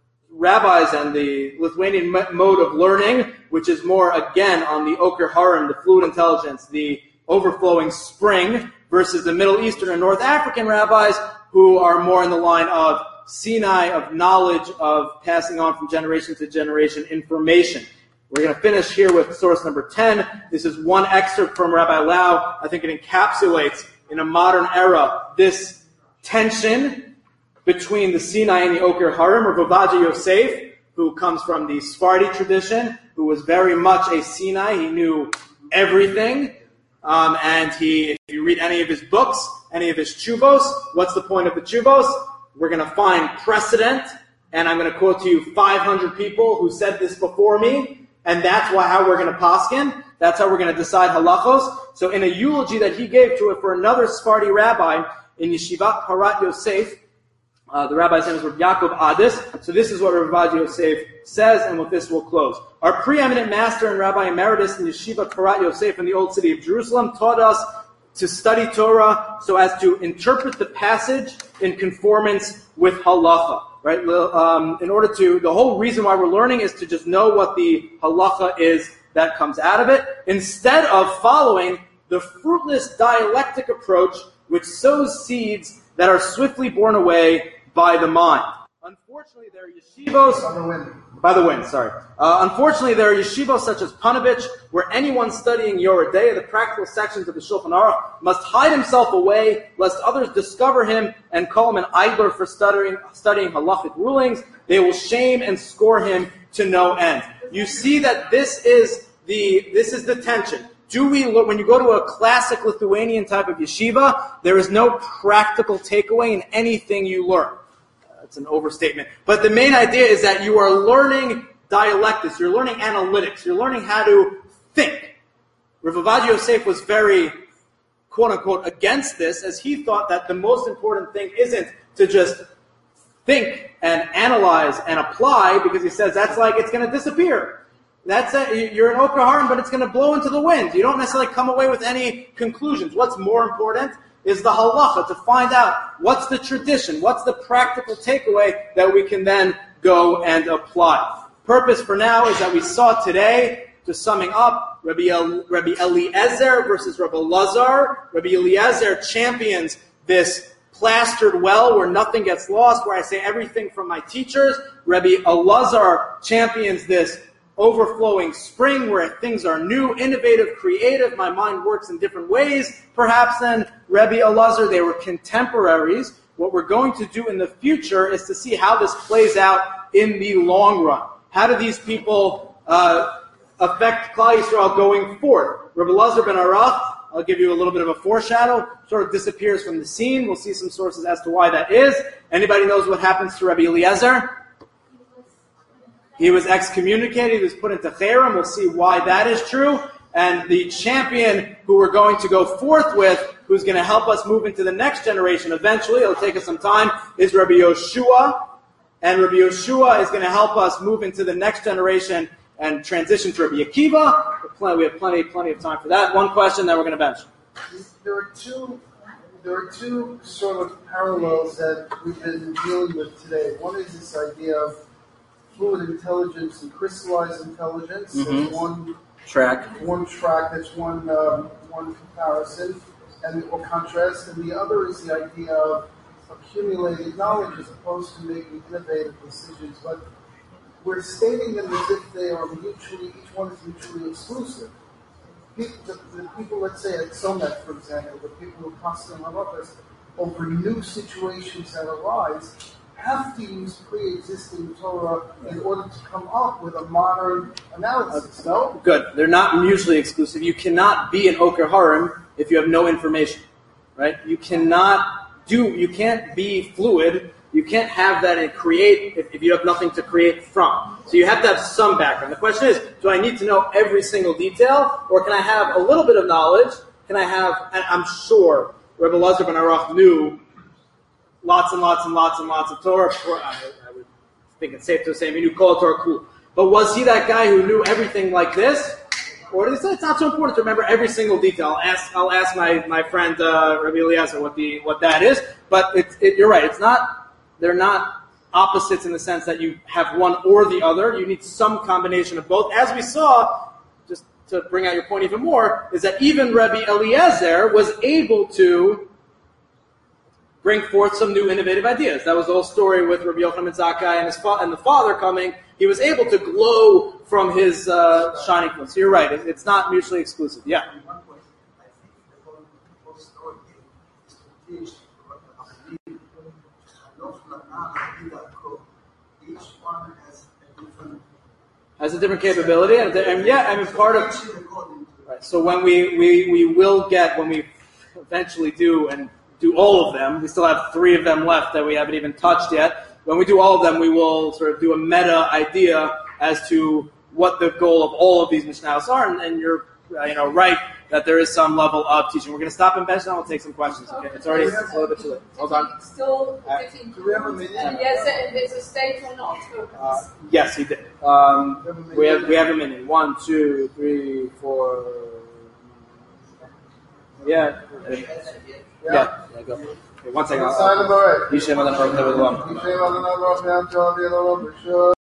rabbis and the Lithuanian mode of learning, which is more, again, on the Oker Harim, the fluid intelligence, the overflowing spring, versus the Middle Eastern and North African rabbis who are more in the line of Sinai, of knowledge, of passing on from generation to generation information. We're going to finish here with source number ten. This is one excerpt from Rabbi Lau. I think it encapsulates, in a modern era, this tension between the Sinai and the Oker Harim. Rav Ovadia Yosef, who comes from the Sephardi tradition, who was very much a Sinai. He knew everything. Um, and he, if you read any of his books, any of his chuvos, what's the point of the chuvos? We're going to find precedent, and I'm going to quote to you five hundred people who said this before me, and that's why how we're going to paskin. That's how we're going to decide halachos. So in a eulogy that he gave to it for another Sephardi rabbi in Yeshivat Parat Yosef, uh, the rabbi's name is Rabbi Yaakov Adis. So this is what Rabbi Ovadia Yosef says, and with this we'll close. Our preeminent master and Rabbi Emeritus in Yeshivat Parat Yosef in the old city of Jerusalem taught us to study Torah so as to interpret the passage in conformance with halacha. Right? Um, in order to, the whole reason why we're learning is to just know what the halacha is that comes out of it, instead of following the fruitless dialectic approach which sows seeds that are swiftly borne away by the mind. Unfortunately, there are yeshivos... By the wind. By the wind, sorry. Uh, unfortunately, there are yeshivos such as Panovich, where anyone studying Yoreh Deah, the practical sections of the Shulchan Aruch, must hide himself away, lest others discover him and call him an idler for studying, studying halachic rulings. They will shame and score him to no end. You see that this is the this is the tension. Do we look, when you go to a classic Lithuanian type of yeshiva, there is no practical takeaway in anything you learn. It's an overstatement. But the main idea is that you are learning dialectics, you're learning analytics, you're learning how to think. Rav Ovadia Yosef was very, quote-unquote, against this, as he thought that the most important thing isn't to just think and analyze and apply, because he says that's like it's going to disappear. That's a, you're an Oker Harim, but it's going to blow into the wind. You don't necessarily come away with any conclusions. What's more important is the halacha, to find out what's the tradition, what's the practical takeaway that we can then go and apply. Purpose for now is that we saw today, just summing up, Rabbi, El, Rabbi Eliezer versus Rabbi Lazar. Rabbi Eliezer champions this plastered well where nothing gets lost, where I say everything from my teachers. Rabbi Elazar champions this overflowing spring where things are new, innovative, creative. My mind works in different ways, perhaps, than Rabbi Elazar. They were contemporaries. What we're going to do in the future is to see how this plays out in the long run. How do these people uh, affect Klal Yisrael going forward? Rabbi Elazar ben Arach, I'll give you a little bit of a foreshadow, sort of disappears from the scene. We'll see some sources as to why that is. Anybody knows what happens to Rabbi Eliezer? He was excommunicated, he was put into Cherem. We'll see why that is true. And the champion who we're going to go forth with, who's going to help us move into the next generation eventually, it'll take us some time, is Rabbi Yoshua. And Rabbi Yoshua is going to help us move into the next generation and transition to Rabbi Akiva. We have plenty, plenty of time for that. One question, then we're going to bench. There are two, there are two sort of parallels that we've been dealing with today. One is this idea of fluid intelligence and crystallized intelligence. Mm-hmm. That's one track. One track. That's one um, one comparison and or contrast. And the other is the idea of accumulated knowledge as opposed to making innovative decisions, but we're stating them as if they are mutually, each one is mutually exclusive. People, the, the people, let's say at SOMET, for example, the people who constantly have us over new situations that arise, have to use pre-existing Torah in order to come up with a modern analysis, no? Good. They're not mutually exclusive. You cannot be an Oker Harim if you have no information, right? You cannot do, you can't be fluid. You can't have that and create if, if you have nothing to create from. So you have to have some background. The question is, do I need to know every single detail, or can I have a little bit of knowledge? Can I have, and I'm sure Rebbe Lazar ben Arach knew lots and lots and lots and lots of Torah. Or I, I would think it's safe to say he knew Kol Torah Kul. But was he that guy who knew everything like this? Or did he say it's not so important to remember every single detail? I'll ask, I'll ask my, my friend uh, Rabbi Eliezer what the what that is. But it, it, you're right. It's not. They're not opposites in the sense that you have one or the other. You need some combination of both. As we saw, just to bring out your point even more, is that even Rabbi Eliezer was able to bring forth some new innovative ideas. That was the whole story with Rabbi Yochanan ben Zakkai and his fa- and the father coming. He was able to glow from his uh, shining point. So you're right. It, it's not mutually exclusive. Yeah. One point, I think the whole, the whole story is to teach each one has a different has a different capability, and, and yeah, I mean part of. Right, so when we, we we will get when we eventually do and do all of them, we still have three of them left that we haven't even touched yet. When we do all of them, we will sort of do a meta idea as to what the goal of all of these Mishnahos are, and, and you're uh, you know right that there is some level of teaching. We're going to stop in bench now. We'll take some questions. Okay, it's already it's a little bit too late. Hold on. Still, Uh, fifteen. Do we have a minute? Yes, and there's a state or not. Uh, yes, he did. Um, we have we have a minute. One, two, three, four. Yeah. Yeah. Yeah. yeah go. Okay, one second. Sign them already. Yishem Adonai Baruch Hu Le'olam. Yishem Adonai Baruch Hu Le'olam.